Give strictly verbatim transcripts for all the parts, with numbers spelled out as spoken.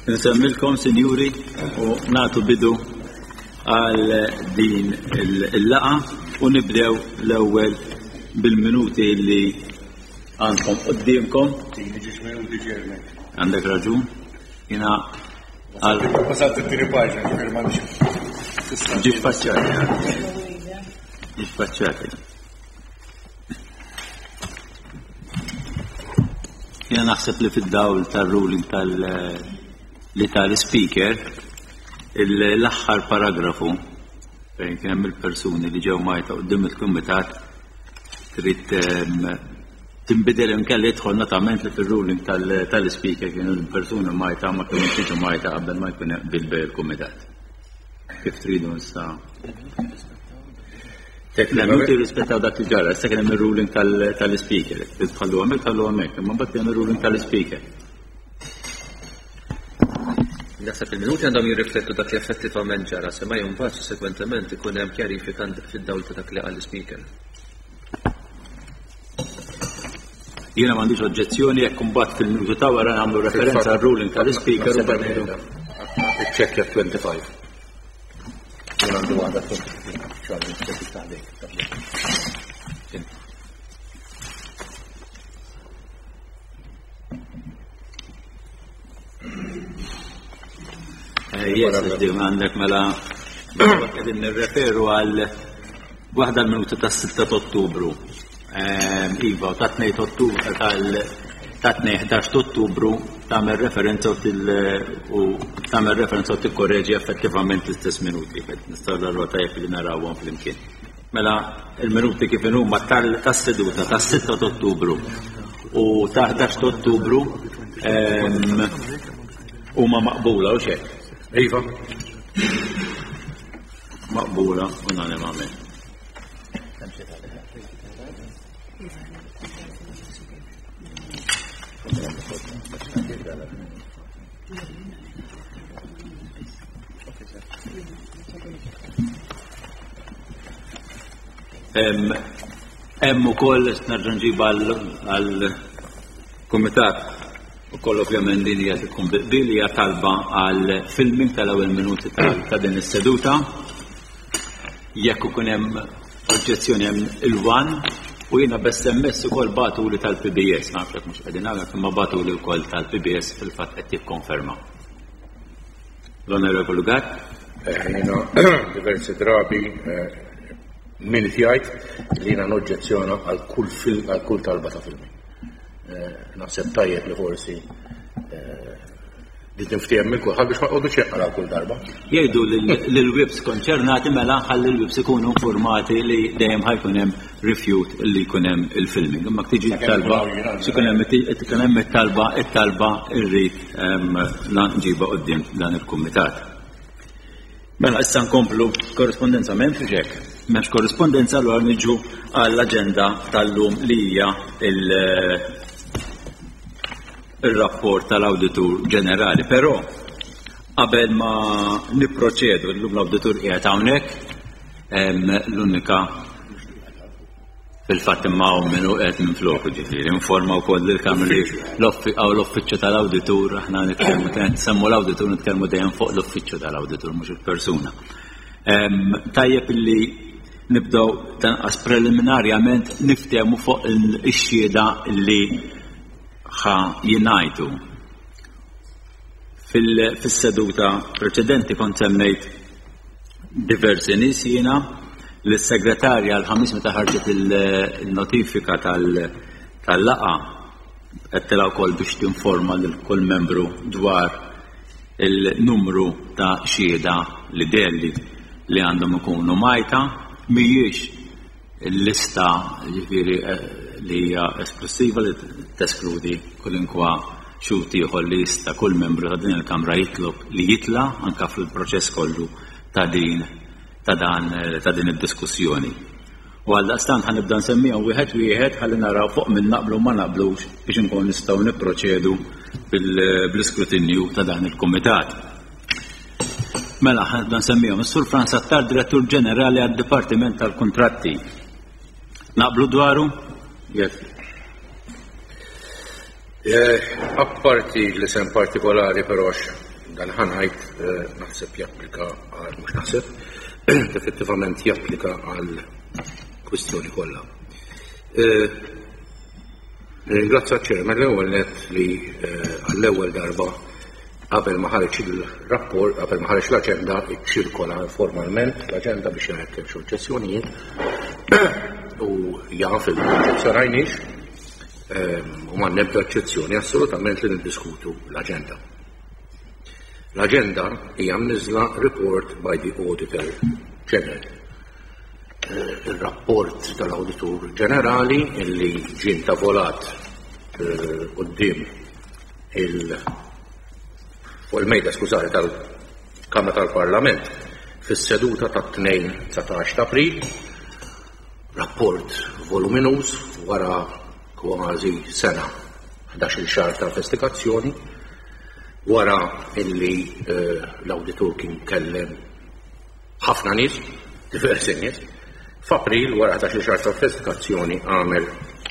Nsemmilkom, sinjuri, u nagħtu bidu għal din il-laqa u nibdew l-ewwel bil-minuti li għandkom qudiemkom. Għandek raġun. Jiena għal Pasat it-tieni paġna ġifier m'għandix. ġiex faċċati. Ġiex faċċati. Jiena naħseb li fid-dawl tar-ruling tal- li tal-speaker l-aħħar paragrafu fejn kien hemm il-persuni li ġew majta quddiem il-kumitat trid tinbidel inkella jidħol notament li fir-ruling tal-speaker kienu l-persuni majta ma kienux jiġu majta qabel ma jkun bil il-kumitat. Kif tridu issa? Tekniku rispettaw dak li ġara, issa kien hemm ir-ruling tal-speaker. Tħallu hemmhekk tħallu hemmhekk, imma mbagħad kien ir-ruling tal-speaker. Naħseb il-minuti għandhom jirriflettu dak li effettivament ġara, se ma jumbaċ sekwentement ikun hemm kjarifika fid-dawl ta' dak li qal l-speaker. Jiena m'għandix oġġezzjoni jekk imbagħad fil-minuti ta' wara nagħmlu referenza għar-ruling tal-speaker u b'għidu Iċċekkja twenty-five. Jien għandu għadha xogħol niċċekkja taħdejk. Yes, għandek mela qegħdin nirreferu għal waħda l-minuti tas-sitta ta' Ottubru. Iva, ta' tnejn Ottubru ta' tnejn ħdax ta' Ottubru tagħmel referenza u tagħmel referenza u tikkorreġi effettivament l-istess minuti. Nistgħu narwa tajjeb li narawhom flimkien. Mela il-minuti kif huma tas-seduta tas-sitta ta' Ottubru u ta' ħdax ta' Ottubru huma maqbula u xejn. Iva. Maqbula unanimament. Hemm ukoll nerġa' nġib għall-kumitat ukoll ovvjament din hija tkun biqbil hija talba għal filming tal-ewwel minuti ta' din is-seduta. Jekk ikun hemm oġġezzjoni hemm il-wan u jiena bess emmess ukoll bagħtuli tal-P B S, naf jekk mhux qegħdin nagħmel imma bagħtuli wkoll tal-P B S fil-fatt qed jikkonferma. L-Onorevoli Gatt? Jiena diversi drabi min jgħid li jiena noġġezzjona għal kull film għal kull talba ta' filming. Naħseb tajjeb li forsi li tinftiem minn kulħadd biex ma qogħdux jeqra kull darba. Jgħidu lill-webs konċernati mela ħalli l-webs ikunu informati li dejjem ħajkun hemm refute li jkun hemm il-filming. Imma tiġi talba x'ikun hemm ikun hemm it-talba it-talba rrid nġibha quddiem dan il-kumitat. Mela issa nkomplu korrespondenza m'hemmx hekk. M'hemmx korrespondenza allura niġu għall-aġenda tal-lum li hija il- il-rapport tal-Awditur Ġenerali, però qabel ma nipproċedu llum l-Awditur qiegħed hawnhekk l-unika fil-fatt imma hawn minnu qed minfloku ġifieri informa wkoll lill-Kamra aw l-Uffiċċju tal-Awditur aħna nitkellmu kien semmu l-Awditur nitkellmu dejjem fuq l-Uffiċċju tal-Awditur mhux il-persuna. Tajjeb illi nibdew tanqas preliminarjament niftehmu fuq ix-xhieda li ħa jingħidu. Fis-seduta preċedenti kont semmejt diversi nies jiena li s-segretarja l-ħamis meta ħarġet il-notifika tal-laqa qed tilha wkoll biex tinforma lil kull membru dwar il-numru ta' xhieda li delli li għandhom ikunu majta mhijiex il-lista ġifieri li hija esklusiva li teskludi kullinkwa xut ieħor li jista' kull membru ta' din il-Kamra jitlob li jitla anke fil-proċess kollu ta' din ta' dan ta' din id-diskussjoni. U għaldaqstant ħanibda nsemmihom wieħed wieħed ħalli naraw fuq min naqblu ma naqblux biex inkun nistgħu nipproċedu bil-iskrutinju ta' dan il-kumitat. Mela ħanibda nsemmihom is-Sur Franz Attar, Direttur Ġenerali għad-Dipartiment tal-Kuntratti. Naqblu dwaru? Yes. Apparti l-isem partikolari però dan ħanajt naħseb japplika għal, mux naħseb, effettivament japplika għal kwistjoni kollha. Ringrazzja ċ-Chairman l-ewwel net li għall-ewwel darba qabel ma ħareġ il-rapport, qabel ma ħareġ l-aġenda iċċirkola formalment l-aġenda biex jgħid hemm suċċessjonijiet u jaf il-oġġezzjonajniex u ma nebda eċċezzjoni assolutament li niddiskutu l-aġenda. L-aġenda hija mniżla report by the Auditor General. Il-rapport tal-Auditur Ġenerali illi ġie intavolat quddiem il- u l-mejda skużari tal-Kamra tal-Parlament fis-seduta tat-tnejn satax ta' April, rapport voluminus wara kważi sena ħdax-il xahar ta' investigazzjoni, wara illi l-awditur kien kellem ħafna nies, diversi nies, f'April wara ħdax-il xahar ta' investigazzjoni għamel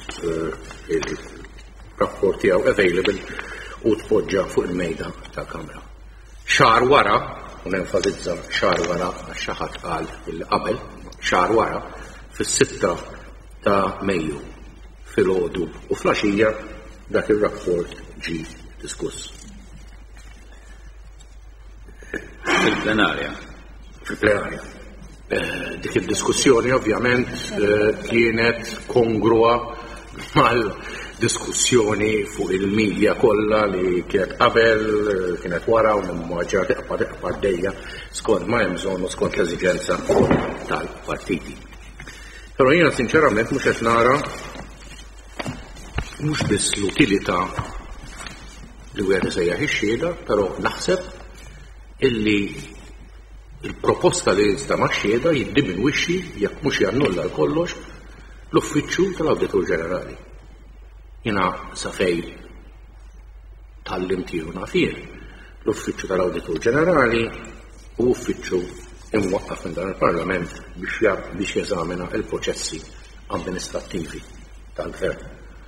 il-rapport tiegħu available u tpoġġa fuq il-mejda tal-Kamra. Xahar wara, u nenfasizza xahar wara għax xi ħadd qal il-qabel, xahar wara, fis-sitta ta' Mejju filgħodu u flaxija dak ir-rapport ġie diskuss. Fil-plenarja. Fil-plenarja. Dik id-diskussjoni ovvjament kienet kongrua mal-diskussjoni fuq il-medja kollha li kienet qabel, kienet wara u mwaġġa teqpa' teqpa' għaddejja skont ma hemm bżonn u skont l-eżiġenza tal-partiti. Però jiena sinċerament mhux qed nara mhux biss l-utilità li wieħed isejjaħ ix-xhieda, però naħseb illi il-proposta li iżda max-xhieda jiddimminwixxi jekk mhux jannulla l-kollox l-Uffiċċju tal-Awditur Ġenerali. Jiena sa fejn tallimtielu nafien. L-Uffiċċju tal-Awditur Ġenerali u uffiċċju imwaqqaf minn dan il-Parlament biex jeżamina l-proċessi amministrattivi tal-Gvern.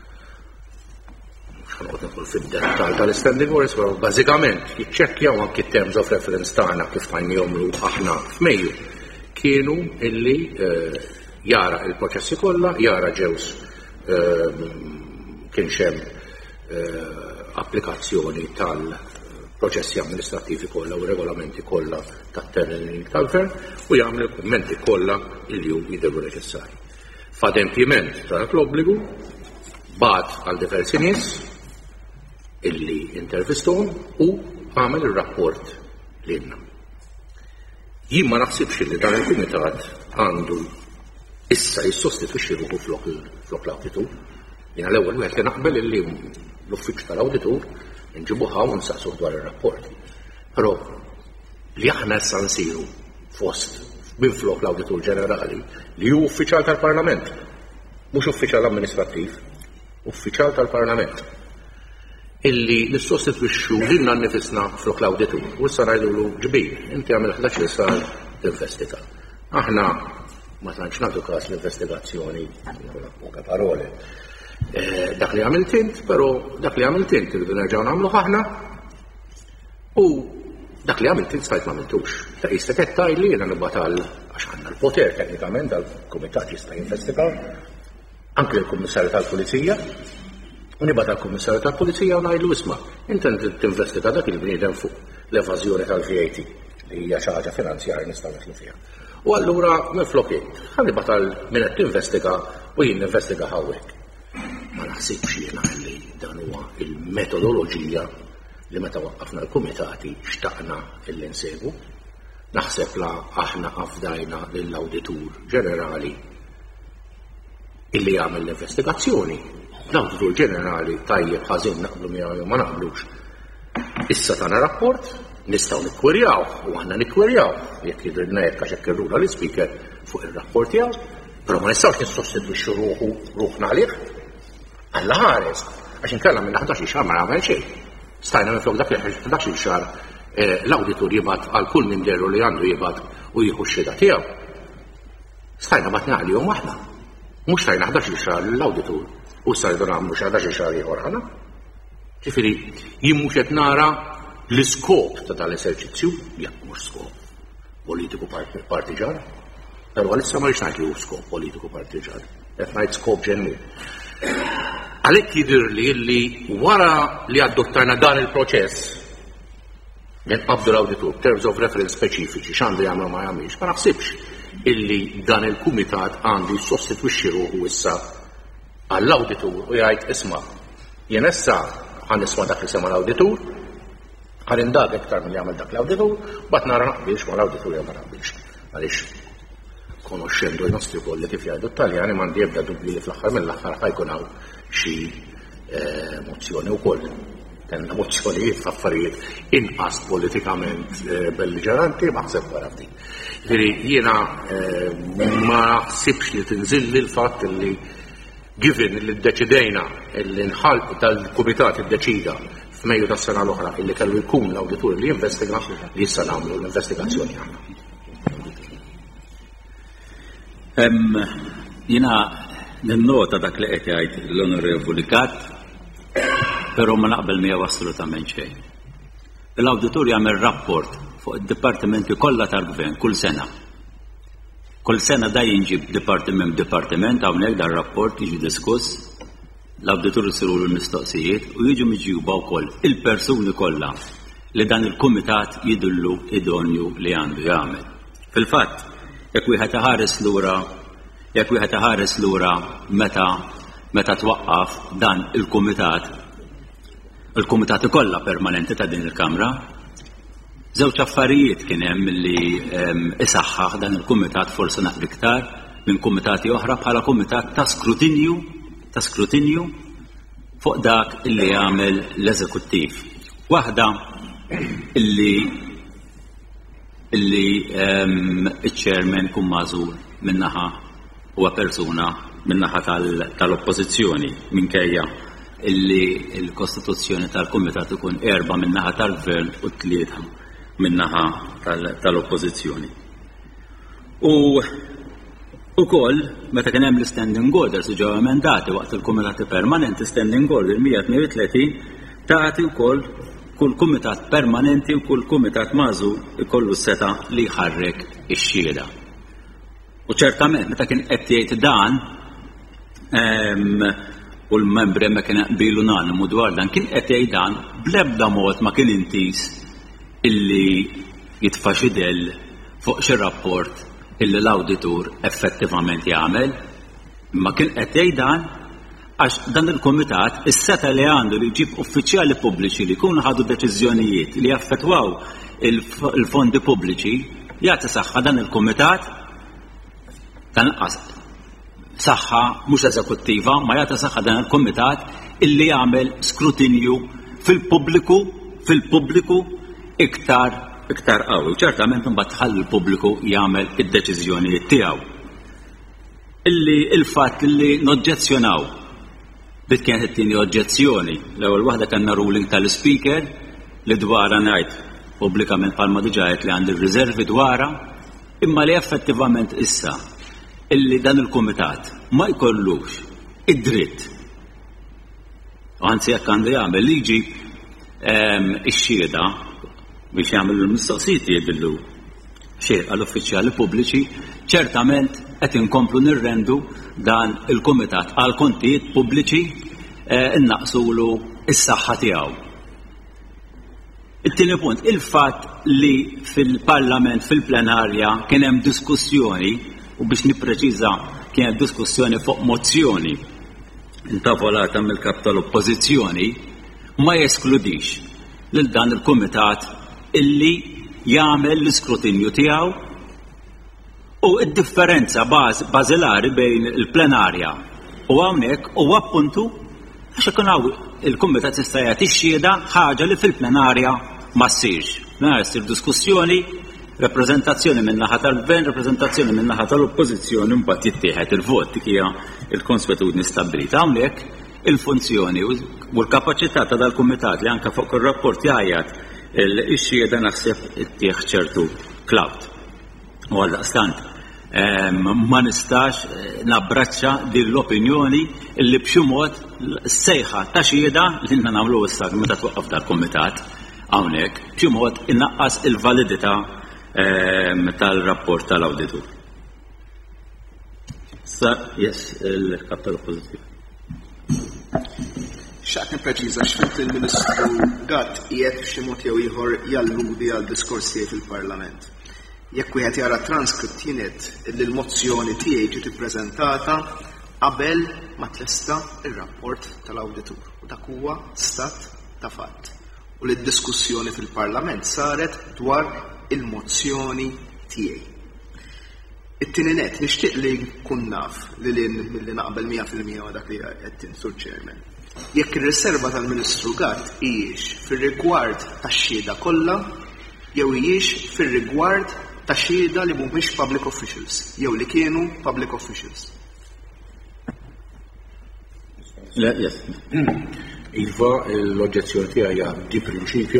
Ħanqod nidħol fid-dettall tal-standing orders, però bażikament jiċċekkjaw anke terms of reference tagħna kif tajnihomlu aħna f'Mejju kienu illi jara il-proċessi kollha, jara ġews kien hemm applikazzjoni tal-proċessi amministrattivi kollha u regolamenti kollha tat-termini tal-Gvern u jagħmel il-kummenti kollha li hu jidhru neċessarji. F'adempiment ta' l-obbligu bagħat għal diversi nies illi intervistom u għamel ir-rapport lilna. Jien ma naħsibx li dan il-kumitat għandu issa jissostitwixxi ruħu flok l-awditur. Jiena l-ewwel wieħed li naqbel illi l-uffiċċju tal-awditur nġibuha u nsaqsuh dwar ir-rapport. Però li aħna issa nsiru fost minflok l-Awditur Ġenerali li hu uffiċjal tal-Parlament, mhux uffiċjal amministrattiv, uffiċjal tal-Parlament, illi nissostitwixxu lilna nnifisna flok l-awditur. U issa ngħidulu ġbir, inti għamel ħdax-il sar tinvestiga. Aħna ma tantx nagħtu każ l-investigazzjoni poca parole. Dak li għamilt int, però dak li għamilt int irridu nerġgħu nagħmluh aħna u dak li għamilt int stajt ma għamiltux. Ta' jista' tgħidli jiena nibgħat għal għax għandna l-poter teknikament għall-Kumitat jista' jinvestiga anke l-Kummissarju tal-Pulizija. U nibgħat għall-Kummissarju tal-Pulizija u ngħidlu isma' inti tinvestiga dak il-bniedem fuq l-evażjoni tal-V A T li hija xi ħaġa finanzjarja nistgħu nidħlu fiha. U allura minflok int, ħanibgħat għal min qed tinvestiga u jien ninvestiga hawnhekk. Ma naħsibx jiena li dan huwa il-metodoloġija li meta waqqafna l-kumitati xtaqna illi nsegwu. Naħseb la aħna afdajna lill-Awditur Ġenerali illi jagħmel l-investigazzjoni. L-Awditur Ġenerali tajjeb ħażin naqblu miegħu ma naqblux. Issa tagħna rapport nistgħu nikkwerjaw u aħna nikkwerjaw jekk jidrilna hekk għax hekk irruna l-ispeaker fuq ir-rapport tiegħu, però ma nistgħux nissostitwixxu ruħu ruħna għalih. Alla ħares, għax inkella minn ħdax-il xahar ma nagħmel xejn. Stajna minflok dak ħdax-il xahar l-awditur jibgħat għal kull minn derru li għandu jibgħat u jieħu x-xhieda tiegħu. Stajna batna għalihom aħna. Mhux stajna ħdax-il xahar l-awditur u issa jridu nagħmlu xi ħdax-il xahar ieħor aħna. Ġifieri jien mhux qed nara L-iskop ta' dal-eserċizzju jekk mhux skop politiku partiġan, però għalissa ma ngħid li hu skop politiku partiġan, qed ngħid skop ġenwin. Għalhekk jidhirli li wara li adottajna dan il-proċess qabdu l-awditur terms of reference speċifiċi x'għandu jagħmlu ma jagħmilx, ma naħsibx illi dan il-kumitat għandu jissostitwixxi ruħu issa għall-awditur u jgħid isma' jien issa ħan nisma' dak li sema l-awditur, ħan indag iktar milli jagħmel dak l-awditur, bad nara naqbilx ma l-awditur jew ma naqbilx. Għaliex konoxxendu l-nostri kolli kif jgħidu t-Taljani m'għandi ebda dubbi li fl-aħħar mill-aħħar ħajkun hawn xi mozzjoni wkoll. Kenna mozzjonijiet f'affarijiet inqas politikament belliġeranti maħseb wara f'dik. Jiena ma naħsibx li tinżilli l-fatt li given li ddeċidejna li nħalq tal-kumitat iddeċida f'Mejju tas-sena l-oħra illi kellu jkun l-awditur li jinvestiga li issa nagħmlu l-investigazzjoni għandna. Jiena ninnota dak li qed jgħid l-Onorevoli Gatt, però ma naqbel miegħu assolutament xejn. L-awditur jagħmel rapport fuq id-dipartimenti kollha tal-Gvern kull sena. Kull sena da jinġib dipartiment dipartiment hawnhekk dan rapport jiġi diskuss, l-awditur isiru l-mistoqsijiet u jiġu miġjuba wkoll il-persuni kollha li dan il-kumitat jidullu idonju li għandu jagħmel. Fil-fatt, jekk wieħed iħares lura jekk wieħed iħares lura meta meta twaqqaf dan il-kumitat il-kumitat ikollha permanenti ta' din il-Kamra, żewġ affarijiet kien hemm li isaħħaħ dan il-kumitat forsi naqra iktar minn kumitati oħra bħala kumitat ta' skrutinju ta' skrutinju fuq dak illi jagħmel l-eżekuttiv. Waħda illi illi iċ-chairman kun magħżul min-naħa huwa persuna min-naħa tal-oppożizzjoni minkejja illi l-Kostituzzjoni tal-Kumitat ikun erba' min-naħa tal-Gvern u tlieta min-naħa tal-Oppożizzjoni. U ukoll meta kien hemm l-standing orders ġew emendati waqt il-Kumitati Permanenti standing order mija tnejn u tletin tagħti wkoll kull kumitat permanenti u kull kumitat magħżul ikollu seta li jħarrek ix-xhieda. U ċertament meta kien qed jgħid dan u l-membri ma kien qbilu unanimu dwar dan kien qed jgħid dan bl-ebda mod ma kien intis illi jitfa' xidel fuq xi rapport illi l-awditur effettivament jagħmel, imma kien qed jgħid dan għax dan il-kumitat is-seta li għandu li jġib uffiċjali pubbliċi li jkunu ħadu deċiżjonijiet li jaffettwaw il-fondi pubbliċi jagħti saħħa dan il-kumitat tanqas saħħa mhux eżekuttiva ma jagħti saħħa dan il-kumitat illi jagħmel skrutinju fil-pubbliku fil-pubbliku iktar iktar qawwi. Ċertament imbagħad tħalli l-pubbliku jagħmel id-deċiżjonijiet tiegħu. Illi il-fatt li noġġezzjonaw dik kienet it-tieni oġġezzjoni. L-ewwel waħda kellna ruling tal-Speaker li dwarha ngħid pubblikament bħalma diġà qed li għandi riservi dwarha, imma li effettivament issa illi dan il-kumitat ma jkollux id-dritt anzi jekk għandu jagħmel liġi ix-xhieda biex jagħmlu l-mistoqsijiet jgħidillu xejn għall-uffiċjali pubbliċi, ċertament qed inkomplu nirrendu dan il-kumitat għal kontijiet pubbliċi innaqsulu s-saħħa tiegħu. It-tieni punt, il-fatt li fil-Parlament fil-plenarja kien hemm diskussjoni u biex nippreċiża kienet diskussjoni fuq mozzjoni intavolata mill-kap tal-Oppożizzjoni ma jeskludix lil dan il-kumitat illi jagħmel l-iskrutinju tiegħu u d-differenza bażilari bejn il-plenarja u hawnhekk huwa appuntu għax ikun hawn il-kumitat jista' jagħti xhieda ħaġa li fil-plenarja ma ssirx. Mela ssir diskussjoni, rappreżentazzjoni min-naħa tal-Gvern, rappreżentazzjoni min-naħa tal-Oppożizzjoni mbagħad jittieħed il-vot dik hija l-konsuetudni stabbilita. Hawnhekk il-funzjoni u l-kapaċità ta' dal-kumitat li anke fuq ir-rapport jgħid il-xhieda naħseb ittieħ ċertu cloud. U għaldaqstant ma nistax nabbraċċa din l-opinjoni illi b'xi mod sejħa ta' xhieda li nagħmlu issa meta twaqqaf dal-kumitat hawnhekk b'xi mod innaqqas il-validità tal-rapport tal-awditur. Sa, yes, il-kap tal-Oppożizzjoni. Xaqt nippreċiża x'fint il-Ministru Gatt qiegħed b'xi mod jew ieħor jalludi għal diskors tiegħi fil-Parlament. Jekk wieħed jara transkript jienet li l-mozzjoni tiegħi ġiet ippreżentata qabel ma tlesta ir-rapport tal-awditur. U dak huwa stat ta' fatt. U li d-diskussjoni fil-Parlament saret dwar il-mozzjoni tiegħi. It-tieni net nixtieq li nkun naf li lin milli naqbel mija fil-mija dak li qed Sur Chairman. Jekk ir-riserva tal-Ministru Gatt hijiex fir-rigward tax-xhieda kollha jew hijiex fir-rigward ta' xhieda li mhumiex public officials jew li kienu public officials. Iva, l-oġġezzjoni tiegħi hija di prinċipju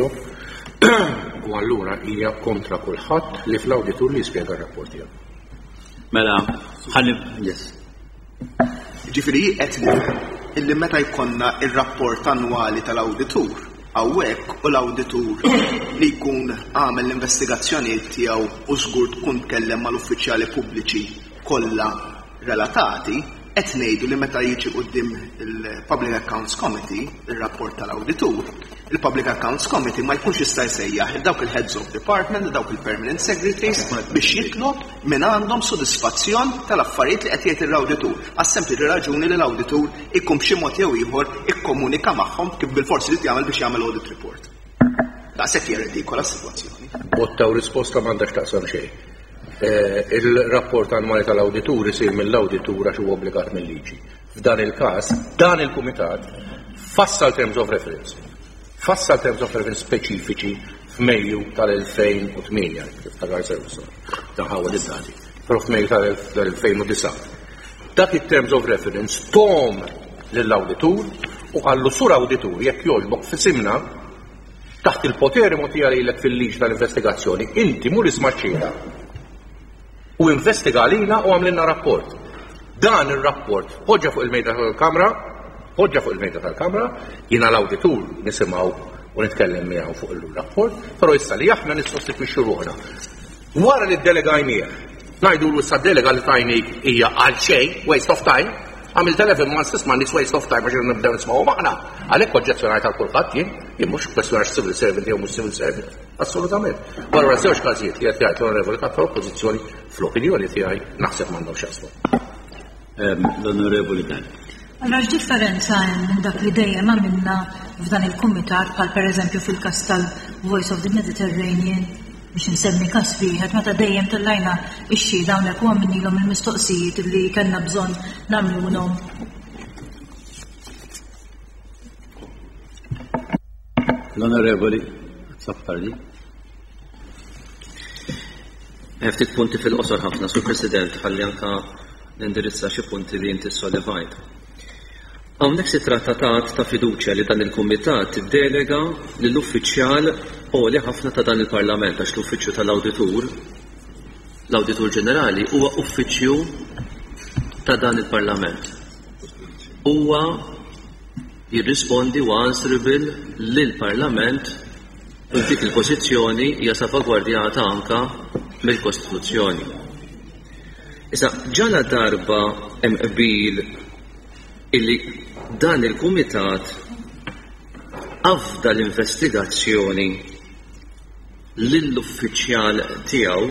u allura hija kontra kulħadd li fl-awditur li jispjega r-rapport tiegħu. Mela, ħalli, yes. Ġifieri qed nifhem illi meta jkollna ir-rapport annwali tal-awditur hawnhekk u l-awditur li jkun għamel l-investigazzjonijiet tiegħu u żgur tkun tkellem mal-uffiċjali pubbliċi kollha relatati, qed ngħidu li meta jiġi quddiem il-Public Accounts Committee, ir-rapport tal-awditur, il-Public Accounts Committee ma jkunx jista' jsejjaħ dawk il-Heads of Department, dawk il-Permanent Secretaries biex jitlob minn għandhom sodisfazzjon tal-affarijiet li qed jgħid ir-awditur. Għas-sempliċi raġuni li l-awditur ikkum b'xi mod jew ieħor ikkomunika magħhom kif bil-forsi li jagħmel biex jagħmel audit report. Daqshekk hija ridikola s-sitwazzjoni. Bottaw risposta m'għandax taqsam xejn. Il-rapport annwali tal-awditur isir mill-awditur għax huwa obbligat mill-liġi. F'dan il-każ, dan il-kumitat fassal terms of reference. Fassal terms of reference speċifiċi f'Mejju tal-elfejn u tmien, kif ta' service. Dan ħawa id-dati. Però f'Mejju tal-elfejn u disa. Dak it-terms of reference tom lill-awditur u għallu sur awditur jekk jogħġbok f'isimna taħt il-poteri mogħtija lilek fil-liġi tal-investigazzjoni, inti mur isma' xhieda. U investiga għalina u għamlinna rapport. Dan il-rapport poġġa fuq il-mejda tal-kamra, poġġa fuq il-mejda tal-kamra, jina l-awditur nisimaw u nitkellem miegħu fuq il-rapport, però issa li aħna nissostitwixxu ruħna. Wara li d-delegajnija, ngħidu l issa delega li tajni hija għal xejn, waste of time, għamil telefon ma nisma' nis waste of time għax nibdew nisma'u magħna. Għalhekk oġġezzjonajt għal kulħadd jien, jien mhux kwestjonax civil servant jew mhux civil servant. Assolutament. Wara żewġ każijiet li qed jgħid l-onorevoli kat tal-oppożizzjoni fl-opinjoni tiegħi naħseb m'għandhomx jaslu. L-onorevoli Dan. Allora x'differenza hemm minn dak li dejjem għamilna f'dan il-kumitat bħal pereżempju fil-każ tal-Voice of the Mediterranean biex nsemmi każ wieħed meta dejjem tellajna x-xhieda hawnhekk u għamilhom il-mistoqsijiet li kellna bżonn nagħmluhom. L-onorevoli Zappardi. Ftit punti fil-qosor ħafna, Sur President, ħalli anka nindirizza xi punti li inti sollevajt. Hawnhekk si trattatat ta' fiduċja li dan il-kumitat iddelega lill-uffiċjal għoli ħafna ta' dan il-Parlament għax l-uffiċċju tal-Awditur, l-Awditur Ġenerali huwa uffiċċju ta' dan il-Parlament. Huwa jirrispondi u answerable lill-Parlament u dik il-pożizzjoni hija salvagwardjata anka mill-Kostituzzjoni. Issa ġala darba hemm qbil illi dan il-kumitat afda l-investigazzjoni lill-uffiċjal tiegħu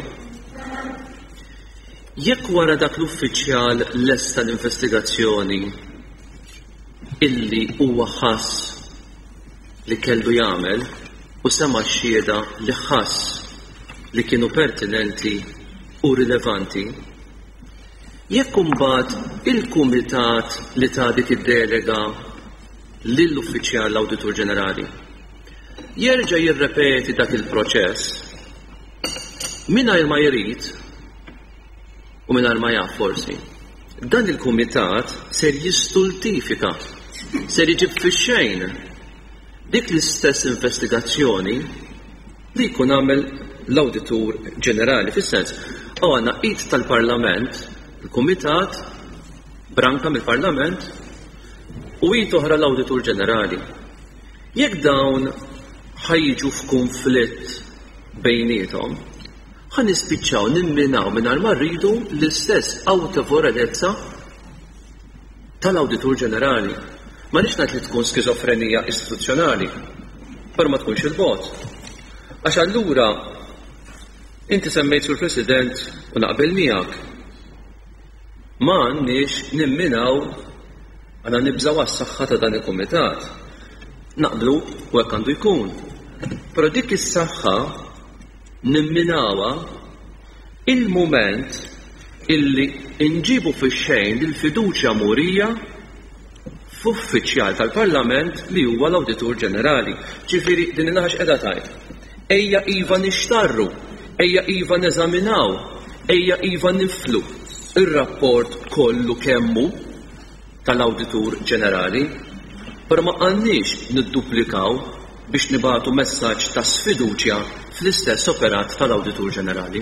jekk wara dak l-uffiċjal lesta l-investigazzjoni illi huwa ħass li kellu jagħmel u sema xhieda li ħass li kienu pertinenti u rilevanti, jekk imbagħad il-kumitat li ta' dik id-delega lill-uffiċjal l-Awditur Ġenerali jerġa' jirrepeti dak il-proċess mingħajr ma jrid u mingħajr ma jaf forsi, dan il-kumitat ser jistultifika, ser jiġib fix-xejn dik l-istess investigazzjoni li jkun għamel l-Awditur Ġenerali fis-sens u għandna qid tal-Parlament, il-Kumitat branka mill-Parlament u qid oħra l-Awditur Ġenerali. Jekk dawn ħajġu f'konflitt bejniethom, ħan nispiċċaw nimminaw mingħajr ma rridu l-istess awtorevolezza tal-Awditur Ġenerali. Ma nix ngħid li tkun skizofrenija istituzzjonali, però ma tkunx il-bot. Għax allura inti semmejt sur President u naqbel miegħek. Ma għandniex nimminaw għandna nibżgħu għas-saħħa ta' dan il-kumitat. Naqblu u hekk għandu jkun. Però dik is-saħħa nimminawha il-mument illi inġibu fix-xejn il-fiduċja murija f'uffiċjal tal-Parlament li huwa l-Awditur Ġenerali. Ġifieri din il-naħax qiegħda tgħid. Ejja iva nixtarru, ejja iva neżaminaw, ejja iva niflu ir-rapport kollu kemmu tal-Awditur Ġenerali, però ma għandniex nidduplikaw biex nibagħtu messaġġ ta' sfiduċja fl-istess operat tal-Awditur Ġenerali.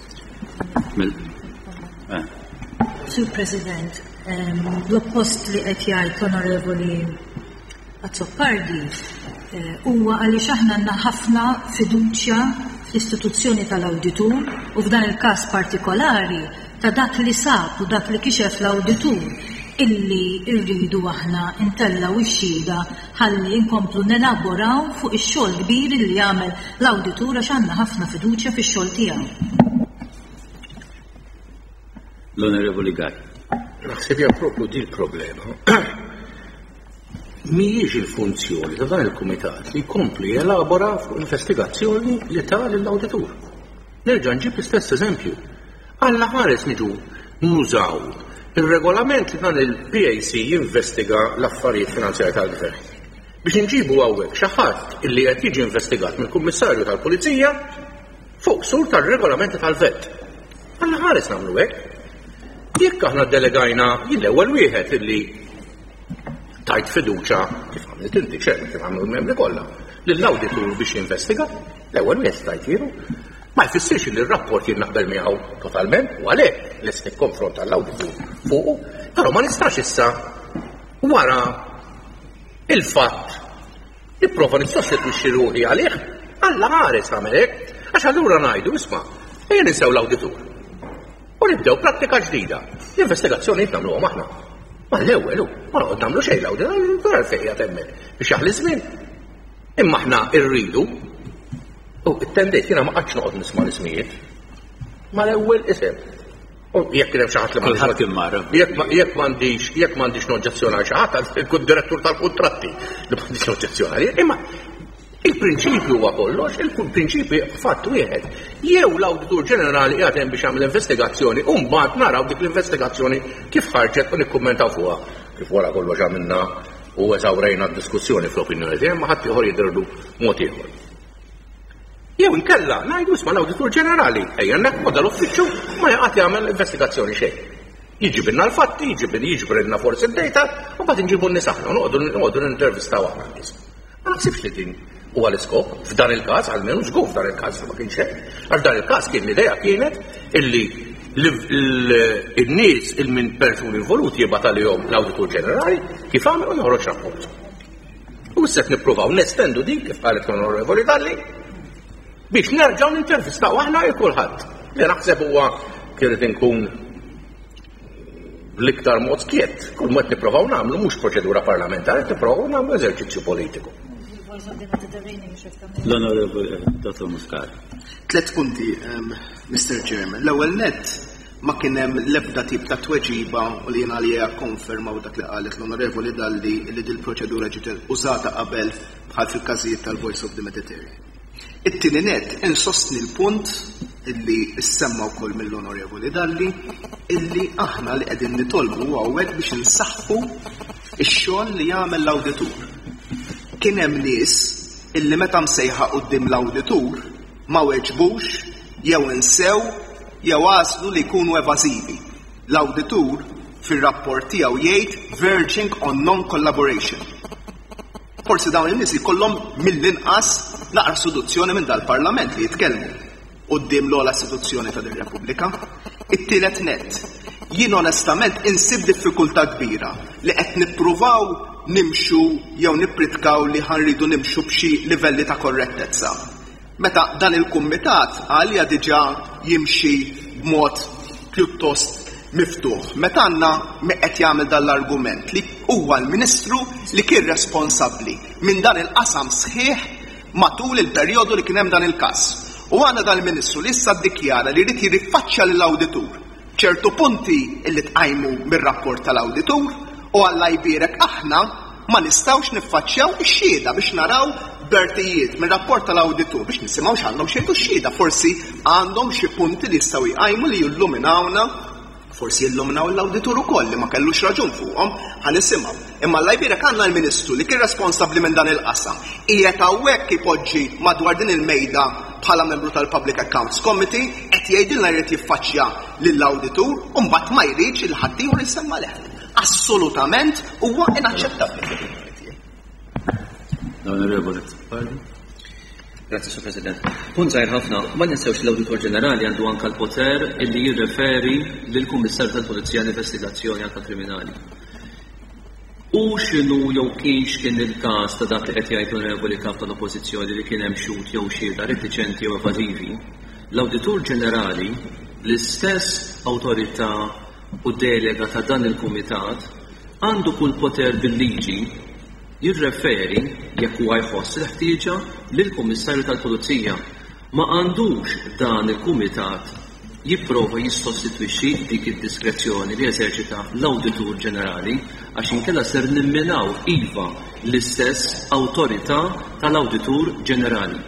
Sur President, l-oppost li qed jgħid l-Onorevoli Azzopardi huwa għaliex aħna għandna ħafna fiduċja fl-istituzzjoni tal-Awditur u f'dan il-każ partikolari ta' dak li sab u dak li kixef l-Awditur illi rridu aħna intellaw ix-xhieda ħalli nkomplu nelaboraw fuq ix-xogħol kbir li jagħmel l-Awditur għax għandna ħafna fiduċja fix-xogħol tiegħu. L-Onorevoli Gaj. Naħseb hija propru di l-problema. Mhijiex il-funzjoni ta' dan il-kumitat li jkompli jelabora fuq investigazzjoni li ta' lill-Awditur. Nerġa' nġib l-istess eżempju. Alla ħares niġu nużaw ir-regolament li dan il-P A C jinvestiga l-affarijiet finanzjarji tal-Gvern. Biex inġibu hawnhekk xi ħadd illi qed jiġi investigat mill-Kummissarju tal-Pulizija fuq sur tar-regolamenti tal-Vett. Alla ħares nagħmlu hekk. Jekk aħna delegajna l-ewwel wieħed illi tajt fiduċa kif għamilt inti ċerta kif għamlu l-membri kollha lill-Awditur biex jinvestiga, l-ewwel wieħed tajt jieru, ma jfissirx li r-rapport jien naqbel miegħu totalment u għalhekk lest nikkonfronta l-Awditur fuqu, però ma nistax issa wara il-fatt nipprova nissostitwixxi ruħi għalih alla ħares għamel hekk għax allura ngħidu isma' ejja ninsew l-Awditur. U nibdew prattika ġdida. L-investigazzjoni nagħmluhom aħna. Ma l-ewwel hu, ma noqgħod nagħmlu xejn l-Awditur għalfejn temmen biex jaħli żmien. Imma aħna rridu u ttendejt jiena ma qadx noqgħod nisma' l-ismijiet. Ma l-ewwel isem. U jekk kien hemm xi ħadd li Kulħadd immara. Jekk m'għandix jekk m'għandix noġġezzjona xi ħadd il-direttur tal-kuntratti li m'għandix noġġezzjona. Imma il-prinċipju huwa kollox, il-prinċipju fatt wieħed. Jew l-Awditur Ġenerali qiegħed hemm biex jagħmel investigazzjoni u mbagħad naraw dik l-investigazzjoni kif ħarġet u nikkummentaw fuqha. Kif wara kollox għamilna u eżawrejna d-diskussjoni fl-opinjoni tiegħi ma ħadd ieħor jidhirlu mod ieħor. Jew inkella ngħidu isma' l-Awditur Ġenerali ejja nekk l-uffiċċju ma jaqgħod jagħmel investigazzjoni xejn. Jiġibilna l-fatti, jiġbrilna forsi d-dejta u mbagħad inġibu n-nies aħna noqogħdu nintervistaw aħna n-nies. Ma naħsibx li din u għal-iskop, f'dan il-każ, għal-menu żgur f'dan il-każ ma kienx hekk. Għal dan il-każ kien l-idea kienet illi n-nies il-min persuni involuti jibgħat għalihom l-Awditur Ġenerali kif għamel u joħroġ rapport. U issa qed nippruvaw nestendu din kif qalet l-Onorevoli Dalli biex nerġgħu nintervistaw aħna il kulħadd. Li naħseb huwa kienet inkun l-iktar mod skiet. Kull mod nippruvaw nagħmlu mhux proċedura parlamentari, nippruvaw nagħmlu eżerċizzju politiku. L-Onorevoli Dottor Muscat. Tlet punti, um, Mister Chairman. L-ewwel nett ma kien hemm l-ebda tip ta' tweġiba u li jiena għalija konfermaw dak li qalet l-Onorevoli Dalli li dil proċedura ġiet użata qabel bħal fil-każijiet tal-Voice of the Mediterranean. It-tieni nett insostni l-punt illi issemma wkoll mill-Onorevoli Dalli illi aħna li qegħdin nitolbu hawnhekk biex insaħħu ix-xogħol li jagħmel l-Awditur. Kien hemm nies illi meta msejħa quddiem l-Awditur ma weġbux jew insew jew għaslu li jkunu evażivi. L-Awditur fir-rapport tiegħu jgħid verging on non-collaboration. Forsi dawn in-nies ikollhom mill-inqas naqra seduzzjoni minn dal-Parlament li jitkellmu quddiem l-ogħla istituzzjoni ta' dir-Repubblika. It-tielet nett, jien onestament insib diffikultà kbira li qed nippruvaw nimxu jew nippritkaw li ħanridu nimxu b'xi livelli ta' korrettezza. Meta dan il-kumitat għalija diġà jimxi b'mod pjuttost miftuħ. Meta għandna qed jagħmel dan l-argument li huwa l-Ministru li kien responsabbli minn dan il-qasam sħiħ matul il-perjodu li kien hemm dan il-każ. U għandna dan il-Ministru li issa ddikjara li jrid jirrifaċċja lill-awditur ċertu punti li tqajmu mir-rapport tal-awditur u Alla jbierek aħna ma nistgħux niffaċċjaw ix-xhieda biex naraw bertijiet mir-rapport tal-awditur biex nisimgħu x'għandhom xejn xhieda. Forsi għandhom xi punti li jistgħu jqajmu li jilluminawna, forsi jilluminaw l-awditur ukoll li ma kellux raġun fuqhom ħanisimgħu. Imma Alla jbierek għandna l-Ministru li kien responsabbli minn dan il-qasam. Qiegħed hawnhekk ipoġġi madwar din il-mejda bħala membru tal-Public Accounts Committee qed jgħidilna jrid jiffaċċja lill-awditur u mbagħad ma jridx il ħaddieħor isemma' leħ. Assolutament huwa inaċċettabbli. Grazie, Sur President. Punt żgħir ħafna, ma ninsewx l-Awditur Ġenerali għandu anke l-poter illi jirreferi lill-Kummissarju tal-Pulizija Investigazzjoni anke kriminali. U x'inhu jew kienx kien il-każ ta' dak li qed jgħid l-Onorevoli Kap tal-Oppożizzjoni li kien hemm xut jew xhieda retiċenti jew evadivi, l-Awditur Ġenerali l-istess awtorità u delega ta' dan il-Kumitat għandu kull poter bil-liġi jirreferi jekk huwa jħoss l-ħtieġa lill-Kummissarju tal-Pulizija. Ma għandux dan il-Kumitat jipprova jissostitwixxi dik id-diskrezzjoni li eżerċita l-Awditur Ġenerali għax inkella ser nimminaw iva l-istess awtorità tal-Awditur Ġenerali.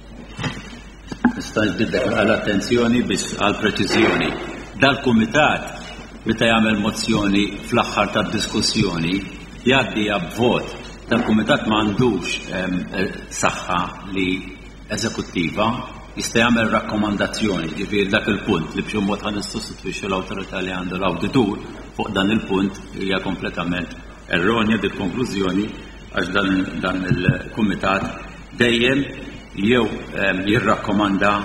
Nista' nbiddek għall-attenzjoni biex għall-preċiżjoni. Dal-Kumitat meta jagħmel mozzjoni fl-aħħar tad-diskussjoni jgħaddi b'vot. Dal-Kumitat m'għandux saħħa li eżekuttiva jista' jagħmel rakkomandazzjoni, ġifieri dak il-punt li b'xi mod ħan nissostitwixxu l-awtorità li għandu l-awditur fuq dan il-punt hija kompletament erronja bil-konklużjoni għax dan il-Kumitat dejjem jew jirrakkomanda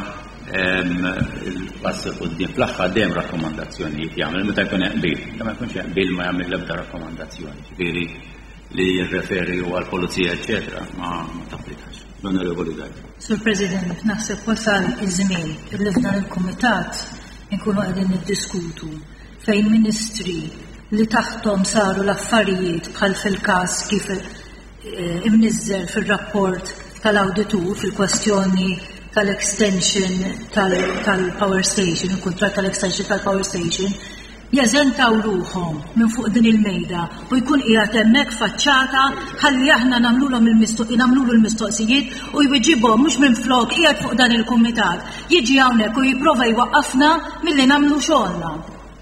il-passi quddiem fl-aħħar dejjem rakkomandazzjonijiet jagħmel meta jkun hemm qbil. Ma jkunx hemm qbil ma jagħmel l-ebda rakkomandazzjoni. Ġifieri li jirreferi u għall-Pulizija eċetera ma tapplikax. L-Onorevoli Gajda. Sur President, naħseb wasal iż-żmien li f'dan il-Kumitat inkunu qegħdin niddiskutu fejn ministri li taħtom saru l-affarijiet bħal fil-każ kif imniżżel fir-rapport tal-awditur fil-kwestjoni tal-extension tal-power station, il-kuntratt tal-extension tal-power station, jeżentaw ruħhom minn fuq din il-mejda u jkun qiegħed hemmhekk faċċata ħalli aħna nagħmluhom nagħmlulu l-mistoqsijiet u jwiġibhom mhux minn flok qiegħed fuq dan il-kumitat. Jiġi hawnhekk u jipprova jwaqqafna milli nagħmlu xogħolna.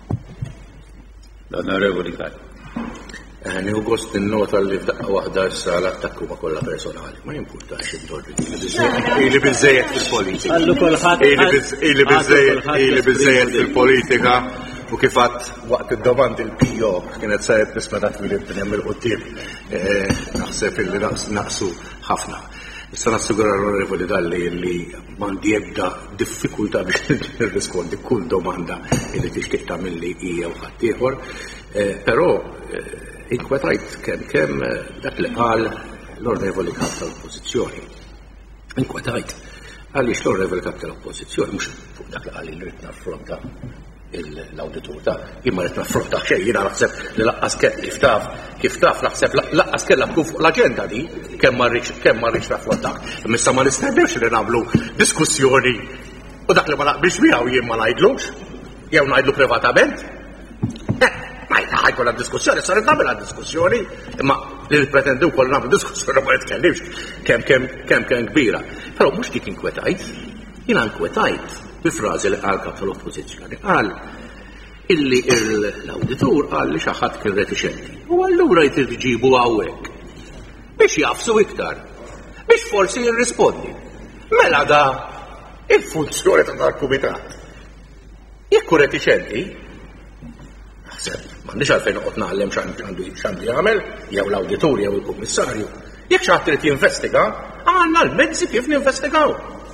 L-Onorevoli Gajda. Nieħu gost innota li f'daqqa waħda issa l-attakku ma kollha personali. Ma jimpurtax id-dorri. Ili biżejjed fil-politika. Ili biżejjed fil-politika u kif għadd waqt id-domandi l-P O kienet saret nisma' dak li hemm il-qudiem naħseb illi naqsu ħafna. Issa nassigura l-Onorevoli Dalli li m'għandi ebda diffikultà biex nirrispondi kull domanda li tixtieq tagħmilli hija u ħadd ieħor, però inkwetajt kemm kemm dak li qal l-Onorevoli Kap tal-Oppożizzjoni. Inkwetajt għaliex l-Onorevoli Kap tal-Oppożizzjoni mhux fuq dak li qal li rid naffronta l-awditur ta' imma rid naffronta xejn jiena naħseb li laqqas kif taf kif taf naħseb laqqas kellha tkun fuq l-aġenda di kemm ma rridx kemm ma rridx naffrontak. Imma ma nistennewx li nagħmlu diskussjoni u dak li ma naqbilx miegħu jien ma ngħidlux jew ngħidlu privatament. Ma ħajkolla diskussjoni, saret nagħmilha diskussjoni, imma li nippretendu wkoll nagħmlu diskussjoni ma nitkellimx kemm kemm kemm kemm kbira. Però mhux dik inkwetajt, jiena inkwetajt bi-frażi li qal Kap tal-Oppożizzjoni. Qal illi l-awditur qal li xi ħadd kien retiċenti. U allura jrid iġibu hawnhekk biex jafsu iktar, biex forsi jirrispondi. Mela da il-funzjoni tal-Kumitat. Jekk hu retiċenti, m'għandix għalfejn noqgħod nagħlem x'għandu jagħmel, jew l-awditur jew il-kummissarju. Jekk xi ħadd irid jinvestiga, għandna l-mezzi kif ninvestigaw.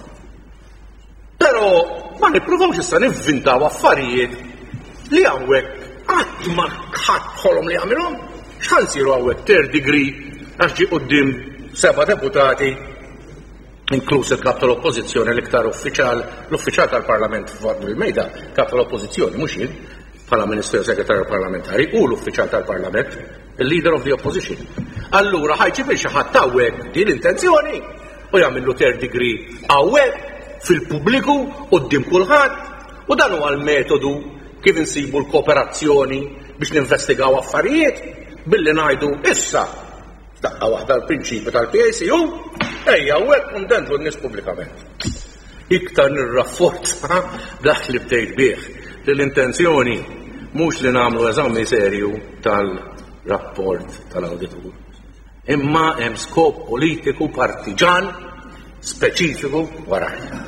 Però ma nippruvawx issa nivvintaw affarijiet li hawnhekk qatt ma ħadd ħolhom li jagħmilhom. X'ħan siru hawnhekk third degree għax ġie quddiem seba' deputati inkluż il-kap tal-Oppożizzjoni l-iktar uffiċjal l-uffiċjal tal-Parlament fuq il-mejda kap tal-Oppożizzjoni mhux jien bħala Ministru Segretarju Parlamentari u l-uffiċjal tal-Parlament il-leader of the opposition. Allura ħajġibel xi ħadd hawnhekk din l-intenzjoni u jagħmlu third degree hawnhekk fil-pubbliku quddiem kulħadd u dan huwa l-metodu kif insibu l-kooperazzjoni biex ninvestigaw affarijiet billi ngħidu issa daqqa waħda l-prinċipju tal-P A C u ejja hawnhekk kundentlu n-nies pubblikament. Iktar nirrafforza dak li bdejt bih li l-intenzjoni mhux li nagħmlu eżami serju tal-rapport tal-awditur. Imma hemm skop politiku partiġan speċifiku warajja.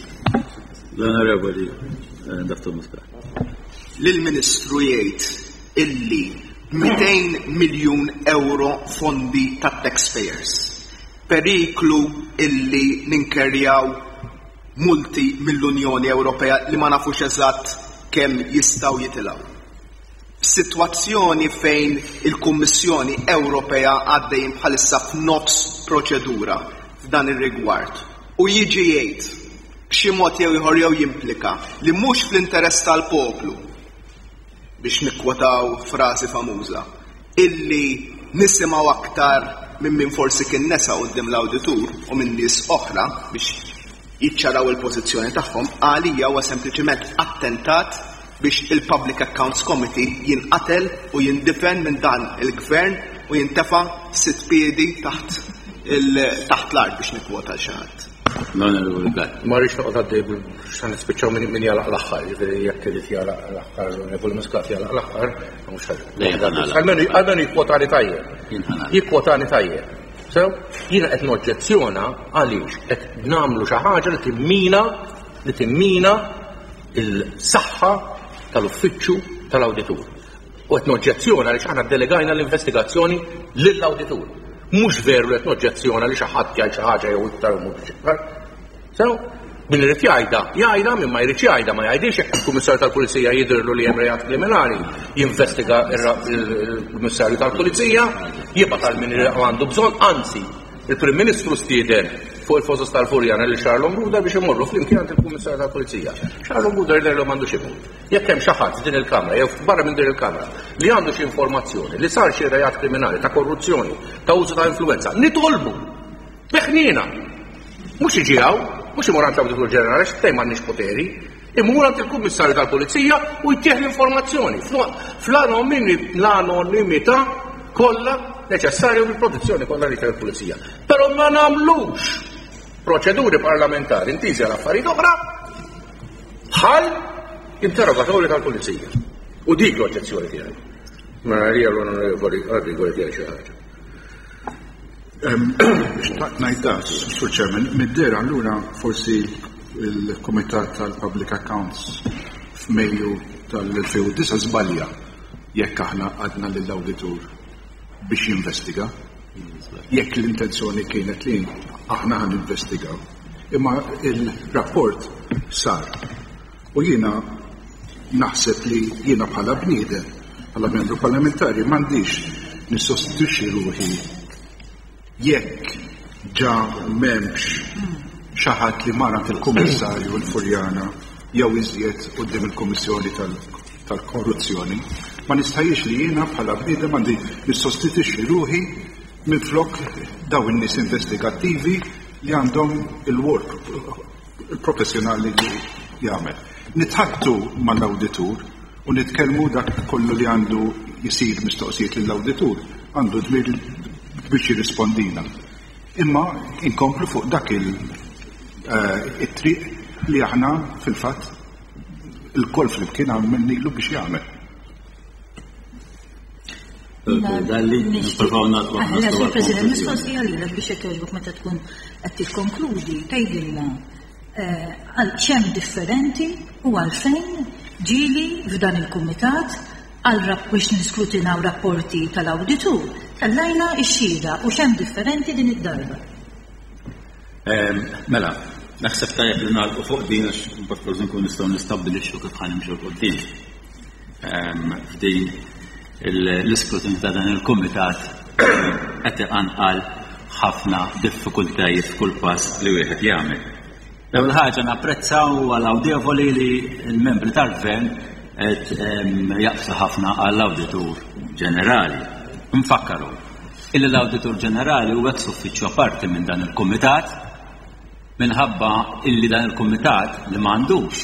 L-Onorevoli Daftur Muskar. Lill-Ministru jgħid illi mئتين miljun euro fondi ta' taxpayers. Periklu illi ninkerjaw multi mill-Unjoni Ewropea li ma nafux eżatt kemm jistgħu jitilgħu. Situazzjoni fejn il-Kummissjoni Ewropea għaddejjin bħalissa f'nofs proċedura f'dan ir-rigward. U jiġi jgħid b'xi mod jew ieħor jew jimplika li mhux fl-interess tal-poplu biex nikkwotaw frasi famuża illi nisimgħu aktar minn min forsi kien nesa quddiem l-awditur u minn nies oħra biex jiċċaraw il-pożizzjoni tagħhom għalija huwa sempliċement attentat biex il-Public Accounts Committee jinqatel u jindifen minn dan il-gvern u jintefa' sitt piedi taħt taħt l-art biex nikkwota xi ħadd. Ma rridx noqgħod għaddej x'għan nispiċċaw min jalaq l-aħħar, jiġifieri jekk irid jalaq l-aħħar l-Onorevoli Muscat jalaq l-aħħar mhux ħadd. Għalmenu jikkwotani tajjeb. Jikkwotani tajjeb. Sew jiena qed noġġezzjona għaliex qed nagħmlu xi ħaġa li timmina li timmina il-saħħa tal-uffiċċju tal-awditur. U qed noġġezzjona għaliex aħna ddelegajna l-investigazzjoni lill-awditur. Mhux veru li qed noġġezzjona li xi ħadd jgħid xi ħaġa jew iktar u mhux iktar. Sew min irid jgħidha jgħidha min ma jrid jgħidha ma jgħidix jekk il-Kummissarju tal-Pulizija jidhirlu li hemm reat kriminali jinvestiga il-Kummissarju tal-Pulizija jibgħat għal min għandu bżonn, anzi il-Prim Ministru stieden fuq il-Fosos tal-Furjana li Charles Bruder biex imorru flimkien għand il-Kummissarju tal-Pulizija. Charles Bruder jgħidlu m'għandu xi punt. Jekk hemm xi ħadd din il-Kamra jew barra minn din il-Kamra li għandu xi informazzjoni li sar xi reat kriminali ta' korruzzjoni, ta' użu ta' influenza, nitolbu beħnina. Mhux jiġi hawn, mhux imur għand l-Awditur Ġenerali x'tejn m'għandniex poteri, imur għand il-Kummissarju tal-Pulizija u jtieħ l-informazzjoni fl-anonimità kollha neċessarju fil-protezzjoni kollha li tal-Pulizija. Però ma nagħmlux proċeduri parlamentari intiżi għal affarijiet oħra bħal interrogatorji tal-Pulizija. U dik l-oġġezzjoni tiegħi. Ma hija l-onorevoli Għarri tiegħi xi ħaġa. Xtaqt ngħid dan, Sur Chairman, mid-dera allura forsi il-Kumitat tal-Public Accounts f'Mejju tal-elfejn u disa' żbalja jekk aħna għadna lill-awditur biex jinvestiga. Jekk l-intenzjoni kienet li aħna ħan investigaw. Imma il-rapport sar. U jiena naħseb li jiena bħala bniedem, bħala membru parlamentari m'għandix nissostitwixxi ruħi jekk ġa m'hemmx xi ħadd li mara il-Kummissarju l-Furjana jew iżjed quddiem il-Kummissjoni tal-Korruzzjoni, ma nistajiex li jiena bħala bniedem għandi nissostitwixxi ruħi minflok daw in-nies investigattivi li għandhom il-work il-professjonali li jagħmel. Nitħattu mal-awditur u nitkellmu dak kollu li għandu jisir mistoqsijiet lill-awditur għandu dmir biex jirrispondina. Imma inkomplu fuq dak il-triq li aħna fil-fatt il-kol flimkien għamilnilu biex jagħmel. Dalli nippruvaw nagħtu aħna President mistoqsija lilek biex hekk jogħġbok meta tkun qed tikkonkludi tgħidilna għal xemm differenti u għalfejn ġieli f'dan il-kumitat għal biex niskrutinaw rapporti tal-awditur tal-lajna x-xhieda u xemm differenti din id-darba. Mela, naħseb tajjeb li nagħlqu fuq din għax imbagħad nkunu nistgħu nistabbilixxu kif ħanimxu quddiem. F'din l-iskrutinju ta' dan il-kumitat qed iqanqal ħafna diffikultajiet f'kull pass li wieħed jagħmel. L-ewwel ħaġa napprezzaw għal awdevoli li l-membri tal-gvern qed jaqsu ħafna għall-Awditur Ġenerali. Nfakkaru illi l-Awditur Ġenerali huwa ex uffiċċju apparti minn dan il-kumitat minħabba illi dan il-kumitat li m'għandux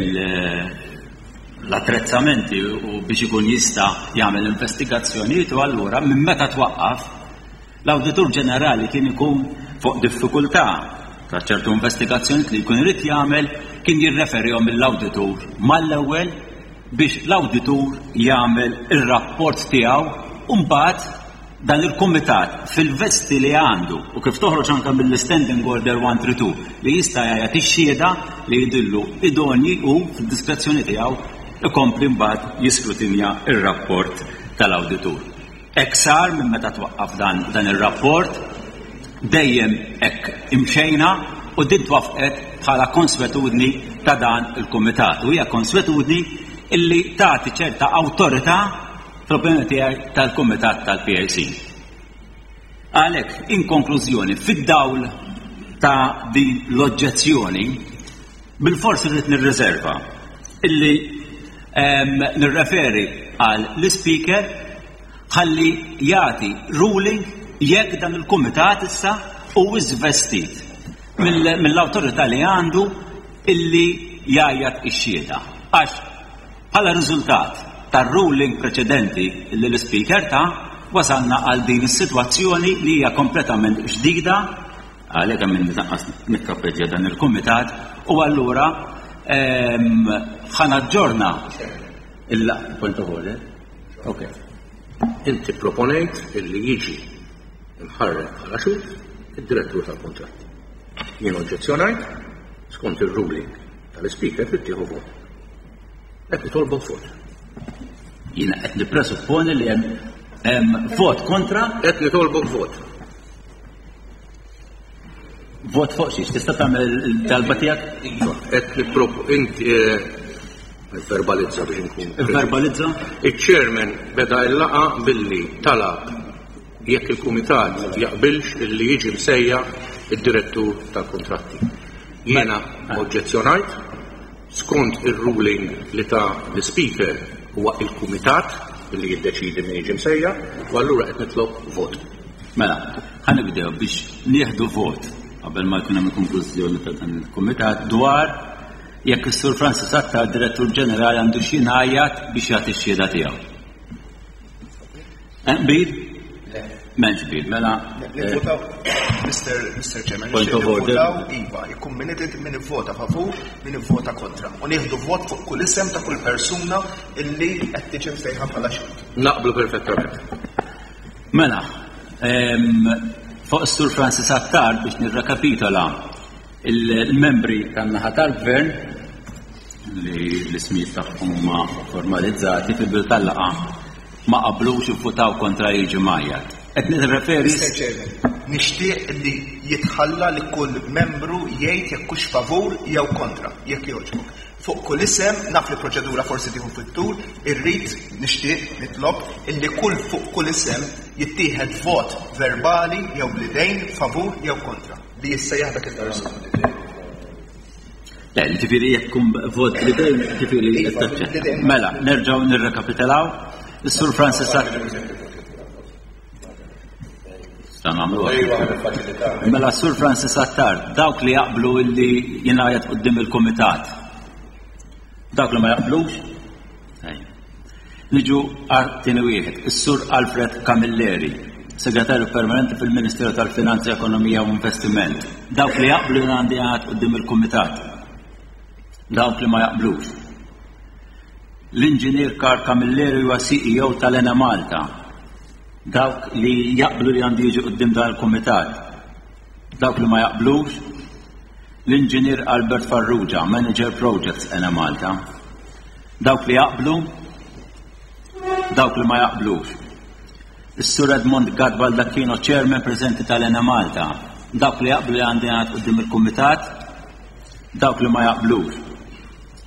l-attrezzamenti u biex ikun jista' jagħmel investigazzjonijiet u allura minn meta twaqqaf l-Awditur Ġenerali kien ikun fuq diffikultà ta' ċertu investigazzjonijiet li jkun irid jagħmel kien jirreferihom mill-awditur mal-ewwel biex l-awditur jagħmel ir-rapport tiegħu u mbagħad dan il-kumitat fil-vesti li għandu u kif toħroġ anke mill-Standing Order one three two li jista' jagħti x-xhieda li jidillu idonji u fid-diskrezzjoni tiegħu ikompli mbagħad jiskrutinja ir-rapport tal-awditur. Hekk sar minn meta twaqqaf dan dan ir-rapport dejjem hekk imxejna u din twafqet bħala konsuetudni ta' dan il-kumitat. U hija konsuetudni illi tagħti ċerta awtorità fl-opinjoni tiegħi tal-kumitat tal-P I C. Għalhekk, in konklużjoni, fid-dawl ta' din l-oġġezzjoni, bil-forsi rrid nirriserva illi nirreferi għal l-Speaker ħalli jagħti ruling jekk dan il-kumitat issa huwa żvestit mill-awtorità li għandu illi jgħajjat ix-xhieda. Għax bħala riżultat tar-ruling preċedenti li l-Speaker ta' wasalna għal din is-sitwazzjoni li hija kompletament ġdida għalhekk hemm nitnaqqas nikkappeġġja dan il-kumitat u allura ħanaġġorna il-point of order. Okay. Inti proponejt illi jiġi mħarrek bħala xut id-direttur tal-kontratti. Jien oġġezzjonajt skont ir-ruling tal-Speaker trid tieħu vot. Qed nitolbok vot. Jiena qed nippresupponi li hemm vot kontra qed nitolbok vot. Vot fuq xiex, tista' tagħmel il-talba tiegħek? Qed nippropo inti verbalizza biex nkun. Verbalizza? Iċ-chairman beda l-laqa billi talab jekk il-kumitat jaqbilx illi jiġi msejja id-direttur tal-kontratti. Jiena oġġezzjonajt skont ir-ruling li ta' l-Speaker huwa il-kumitat illi jiddeċidi min jiġi msejja u allura qed nitlob vot. Mela, ħanibdew biex nieħdu vot qabel ma jkun hemm konklużjoni ta' dan il-kumitat dwar jekk is-Sur Francis Attar direttur ġenerali għandu xi ngħajjat biex jagħti x-xhieda tiegħu. Qbil? M'hemmx qbil, mela. mister Chairman, Point of order. Iva, jkun min min ivvota favur, min ivvota kontra. U nieħdu vot fuq kull isem ta' kull persuna illi qed tiġi msejħa bħala xut. Naqblu perfettament. Mela, fuq is-Sur Francis Attar biex nirrekapitola il-membri tan-naħa tal-gvern li l-ismijiet tagħhom huma formalizzati fil-bil tal-laqa ma qablux ivvutaw kontra jiġi mgħajjad. Qed nirreferi mister Chairman, nixtieq li jitħalla li kull membru jgħid jekk hux favur jew kontra, jekk jogħġbok. Fuq kull isem naf li proċedura forsi tieħu fit-tul, irrid nixtieq nitlob illi kull fuq kull isem jittieħed vot verbali jew blidejn favur jew kontra. Li jissejjaħ dak il-persuna. Le, ġifieri jekk kun vot li dejjem ġifieri taċċetta. Mela, nerġgħu nirrekapitulaw. Is-Sur Francis Attar. Mela Sur Francis Attar, dawk li jaqblu illi jingħajjad quddiem il-kumitat. Dawk li ma jaqblux? Niġu għal-tieni wieħed, is-Sur Alfred Camilleri, Segretarju Permanenti fil-Ministeru tal-Finanzi, Ekonomija u Investiment. Dawk li jaqblu għandi għad quddiem il-kumitat. Dawk li ma jaqblux. L-Inġinier Karl Camilleri huwa C E O tal-Ena Malta. Dawk li jaqblu li għandi jiġu quddiem dan il-kumitat. Dawk li ma jaqblux. L-Inġinier Albert Farrugia, Manager Projects Ena Malta. Dawk li jaqblu. Dawk li ma jaqblux. Is-Sur Edmond Gadbal Dakkino, Chairman Preżenti tal-Ena Malta. Dawk li jaqblu li għandi għad quddiem il-kumitat. Dawk li ma jaqblux.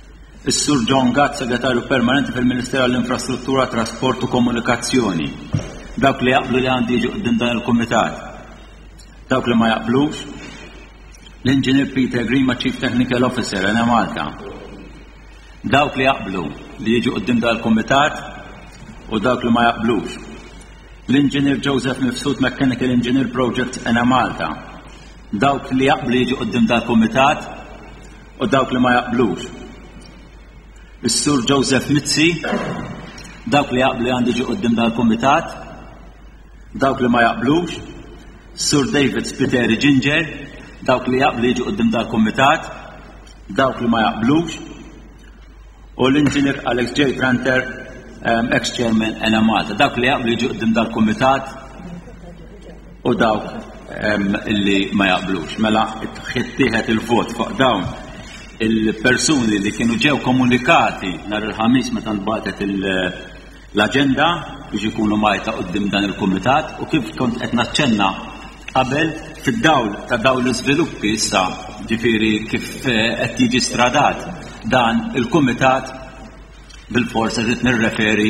Is-Sur John Gatt, Segretarju Permanenti fil-Ministeru għall-Infrastruttura, Trasport u Komunikazzjoni. Dawk li jaqblu li għandi jiġu qudiem dan il-Kumitat. Dawk li ma jaqblux, l-Inġinier Peter Grima, Chief Technical Officer, Ena Malta. Dawk li jaqblu li jiġu qudiem dan il-Kumitat u dawk li ma jaqblux. L-Inġinier Joseph Mifsud, Mechanical Engineer Project, Ena Malta. Dawk li jaqblu jiġu qudiem dan il-Kumitat u dawk li ma jaqblux. Is-Sur Joseph Mizzi, dawk li jaqblu għandi jiġu qudiem dan il-Kumitat, dawk li ma jaqblux. Sur David Spiteri Ginger, dawk li jaqblu jiġu qudiem dan il-Kumitat, dawk li ma jaqblux. U l-Inġinier Alex J. Pranter, um, ex-chairman Ena Malta, dawk li jaqblu jiġu qudiem dan il-Kumitat u dawk um, li ma jaqblux. Mela ttieħed il-vot fuq dawn il-persuni li kienu ġew komunikati nhar il-ħamis meta nbagħtet l-aġenda biex ikunu majta qudiem dan il-Kumitat u kif kont qed naċċenna qabel fid-dawl ta' dawn l-iżviluppi issa ġifieri kif qed jiġi stradat dan il-Kumitat bil-forsa trid nirreferi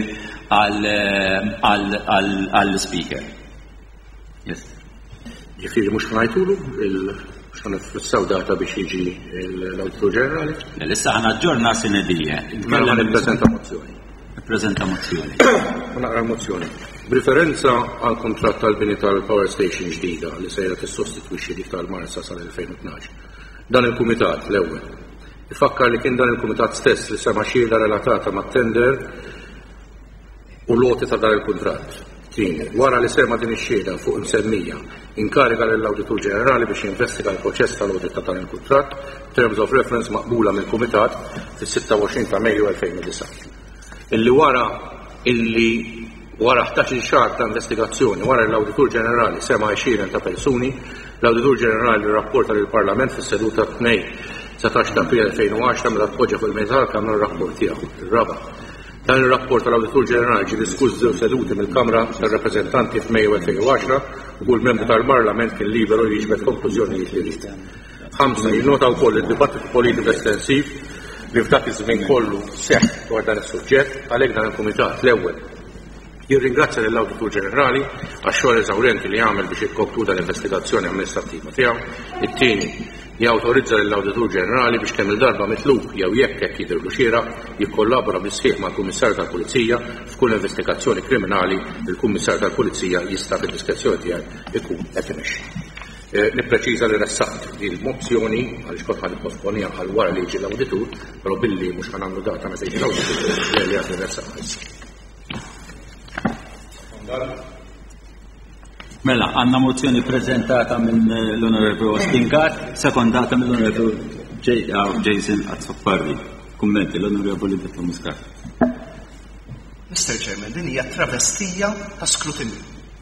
għall-Speaker. Yes. Ġifieri mhux ngħidulu x'għandna fissaw data biex jiġi l-Awditur Ġenerali? Issa ħana ġġorna sinedija. Mela ħan nippreżenta mozzjoni. Nippreżenta mozzjoni. Naqra mozzjoni. B'riferenza għal kontratt tal-bini tal-Power Station ġdida li sejra tissostitwixxi dik tal-Marsa sal-elfejn u tnax. Dan il-Kumitat l-ewwel ifakkar li kien dan il-Kumitat stess li sema xhieda relatata mat-tender u loti ta' dan il-kuntratt. Tieni, wara li sema din ix-xhieda fuq imsemmija inkariga lill-Awditur Ġenerali biex jinvestiga l-proċess tal-audit ta' dan il-kuntratt, terms of reference maqbula mill-Kumitat fis-sitta u għoxrin ta' Mejju elfejn u disa'. Illi wara illi wara ħdax-il xahar ta' investigazzjoni wara l-Awditur Ġenerali sema għoxrin ta' persuni, l-Awditur Ġenerali rrapporta lill-Parlament fis-seduta tnejn setax ta' April elfejn u għaxra meta tpoġġa fuq il-mejżar kamra r-rapport tiegħu. Ir-raba' dan ir-rapport tal-Awditur Ġenerali ġie diskuss ġew seduti mill-Kamra tar-Rappreżentanti f'Mejju elfejn u għaxra u kull membru tal-Parlament kien liberu li jiġbed konklużjonijiet li jrid. Ħamsa jinnota wkoll id-dibattitu politiku estensiv li f'dak iż-żmien kollu seħħ dwar dan is-suġġett għalhekk dan il-Kumitat l-ewwel jirringrazzja lill-Awditur Ġenerali għax-xogħol eżawrenti li għamel biex ikkonkluda l-investigazzjoni amministrattiva tiegħu. It-tieni jawtorizza lill-Awditur Ġenerali biex kemm il-darba mitlub jew jekk hekk jidhirlu xieraq jikkollabora bis-sħiħ mal-Kummissarju tal-Pulizija f'kull investigazzjoni kriminali li l-Kummissarju tal-Pulizija jista' fid-diskrezzjoni tiegħu ikun qed imexxi. Nippreċiża li ressaqt din il-mozzjoni għaliex kont ħad nipposponija għal wara li jiġi l-Awditur, però billi mhux ħanagħmlu data meta jiġi l-Awditur li għad nirressaq. Mela, għandna mozzjoni preżentata minn l-Onorevoli Austin Gatt, sekondata minn l-Onorevoli Jason Azzoparri. Kummenti l-Onorevoli Dr. Muscat. mister Chairman, din hija travestija ta' skrutinju.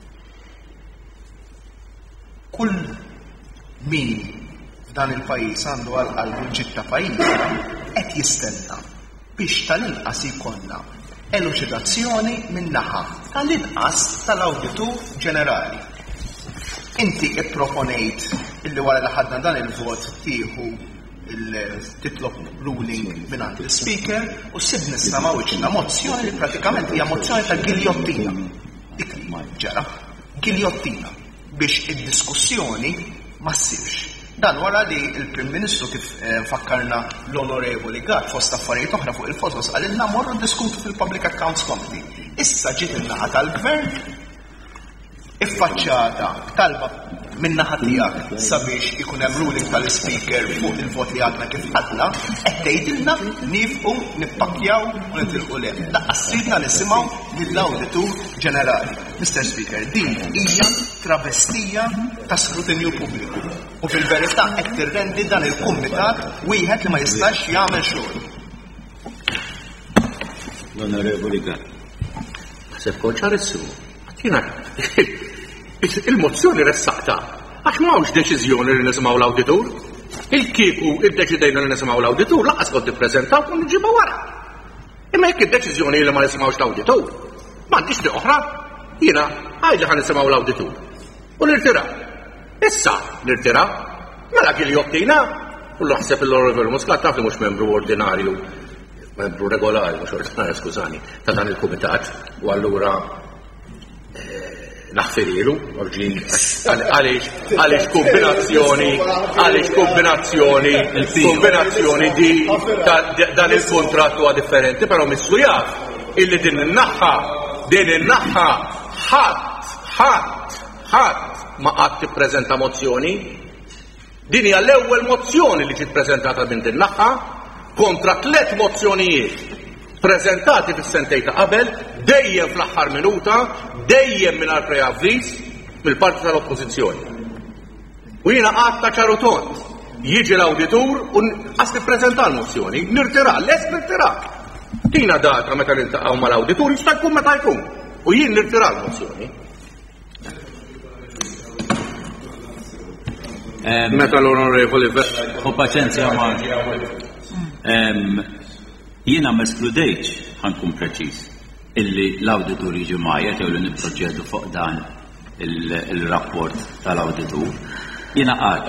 Kull min f'dan il-pajjiż għandu għal budġett ta' pajjiż qed jistenna biex tal-inqas jkollna eluċidazzjoni min-naħa tal-inqas tal-Awditur Ġenerali. Inti ipproponejt illi wara li ħadna dan il-vot tieħu il-titlob ruling mingħand il-Speaker u sib nissama' wiċċna mozzjoni li pratikament hija mozzjoni ta' giljottina. Dik ġara, giljottina biex id-diskussjoni ma ssirx. Dan wara li l-Prim Ministru kif fakkarna l-Onorevoli Gatt fost affarijiet oħra fuq il-fotos għalilna morru diskutu fil-Public Accounts Committee. Issa ġiet in-naħa tal-Gvern iffaċċjata talba min-naħa tiegħek sabiex ikun hemm ruling tal-Speaker fuq il-vot li għadna kif għadna, qed tgħidilna nifqu nippakkjaw u nitilqu leh. Laqqas sidna nisimgħu lill-Awditur Ġenerali. mister Speaker, din hija travestija ta' skrutinju pubbliku. U fil-verità qed tirrendi dan il-Kumitat wieħed li ma jistax jagħmel xogħol. L-Onorevoli Gatt. Ħseb konċarissimu. Jiena il-mozzjoni ressaqta għax m'hawnx deċiżjoni li nisimgħu l-Awditur. Il-kieku iddeċidejna li nisimgħu l-Awditur laqqas kont ippreżentaw u niġibha wara. Imma jekk id-deċiżjoni li ma nisimgħux l-Awditur, m'għandix li oħra, jiena għajdli ħan nisimgħu l-Awditur. U nirtira. Issa nirtira, mela kien jottina, u l-ħseb l-Onorevoli Muscat taf li mhux membru ordinarju membru regolari, mhux ordinarju skużani, ta' dan il-kumitat u allura naħferilu, għaliex għaliex kombinazzjoni, għaliex kombinazzjoni, kombinazzjoni di dan il-kontrat huwa differenti, però missu jaf illi din in-naħħa, din in-naħħa ħadd, ħadd, ħadd ma qatt tippreżenta mozzjoni. Din hija l-ewwel mozzjoni li ġiet ppreżentata minn din naħħa kontra tliet mozzjonijiet preżentati fis-sentej ta' qabel, dejjem fl-aħħar minuta, dejjem mingħajr preavviż mill-parti tal-Oppożizzjoni. U jiena qatt ta' ċaru tont, jiġi l-awditur u qas tippreżenta l-mozzjoni, nirtira, les nirtira. Tina data meta niltaqgħu mal-awditur jista' jkun meta jkun. U jien nirtira l-mozzjoni. Meta l-onorevoli u paċenzja ma' jiena ma eskludejx ħankun preċiż illi l-awditur jiġi magħja jew li nipproċedu fuq dan il-rapport tal-awditur. Jiena qal.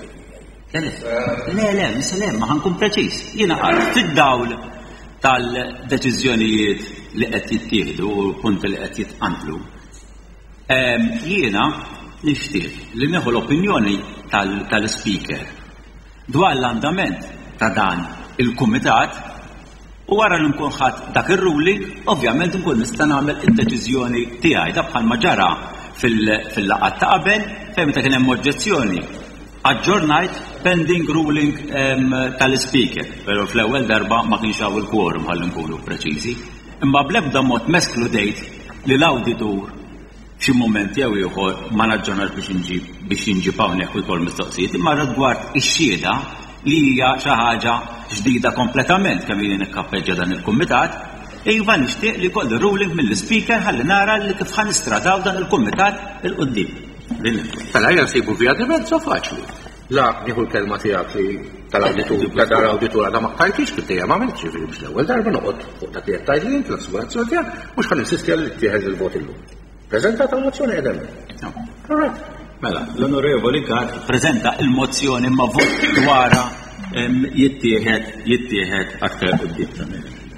Le, le, misalem, ma ħankun preċiż. Jiena qal fid-dawl tal-deċiżjonijiet li qed jittieħdu u l-punti li qed jitqantlu. Jiena nixtieq li neħu l-opinjoni tal-speaker dwar l-andament ta' dan il-kumitat u wara li nkun ħadd dak ir-ruling, ovvjament nkun nista' nagħmel id-deċiżjoni tiegħi ta' bħalma ġara fil-laqgħat ta' qabel fejn meta kien hemm oġġezzjoni aġġornajt pending ruling tal-speaker, però fl-ewwel darba ma kienx hawn il-quorum ħalli nkunu preċiżi. Imma bl-ebda mod meskludejt li l-awditur xi mument jew ieħor ma naġġornax biex inġib biex inġib hawnhekk u jkoll mistoqsijiet, imma rigward ix-xhieda li hija xi ħaġa ġdida kompletament kemm jien ikkappeġġja dan il-kumitat, iva nixtieq li jkolli ruling mill-speaker ħalli nara li kif ħa nistradaw dan il-kumitat il qudiem. Tal-ħajja nsibu via di mezzo faċli. La nieħu l-kelma tiegħek li tal-awditur tal-awditur għadha ma qajtix bid-dejja ma m'għamilx ġifieri biex l-ewwel darba noqgħod fuq dak li qed tgħidli l-assigurazzjoni tiegħek mhux ħan insisti għal li tieħed il-vot illum. Preżentata l-mozzjoni qegħdem. Correct. Mela, l-onorevoli Gart preżenta il-mozzjoni ma vot dwarha jittieħed jittieħed aktar quddiem.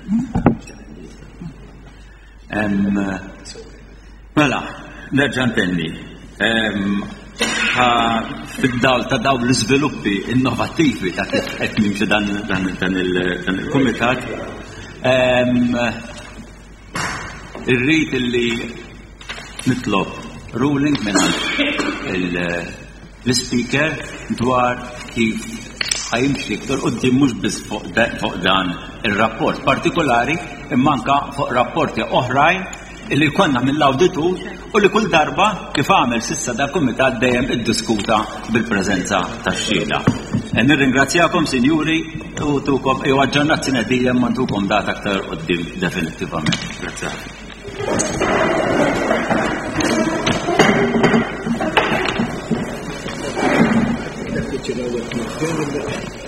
Mela, nerġa' ntenni. Fid-dawl ta' dawn l-iżviluppi innovattivi ta' kif qed nimxi dan il-kumitat, irrid illi nitlob ruling minn l-speaker dwar kif ħajimxi iktar qudiem mhux biss fuq dan ir-rapport partikolari imma anke fuq rapporti oħrajn illi konna mill-awditur u li kull darba kif għamel sissa da kumitat dejjem iddiskuta bil-preżenza tax-xhieda. Nirringrazzjakom sinjuri u tukom jew aġġornazzjoni dejjem ma ntukom data aktar qudiem definittivament. Grazzi.